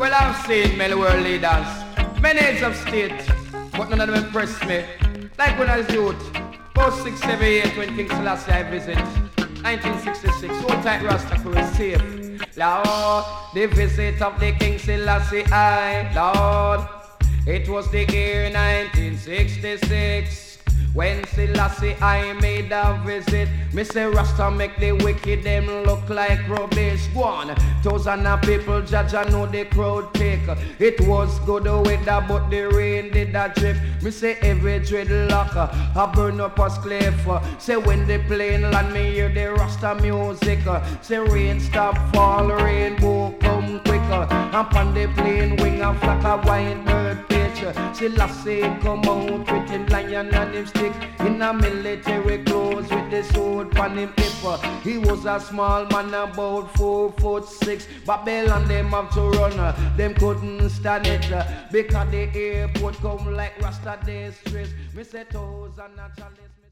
Well, I've seen many world leaders, many heads of state, but none of them impressed me. Like when I was youth, post 6, 7, 8 when King Selassie I visit, 1966, old tight Rasta crew is safe. Lord, the visit of the King Selassie I, Lord, it was the year 1966. When Selassie I made a visit, me say Rasta make the wicked them look like rubbish. Go on, thousands of people judge I know the crowd take. It was good weather but the rain did a drip. Me say every dreadlock I burn up a cliff. Say when the plane land me hear the Rasta music. Say rain stop fall, rainbow come quicker. Upon the plane wing a flock of white bird pitch. Selassie come out with him lion and him stick in a military clothes with the sword on him hip. He was a small man about 4'6". Babylon them have to run, them couldn't stand it because the airport come like Rasta Day stress. Me say toes and a chalice.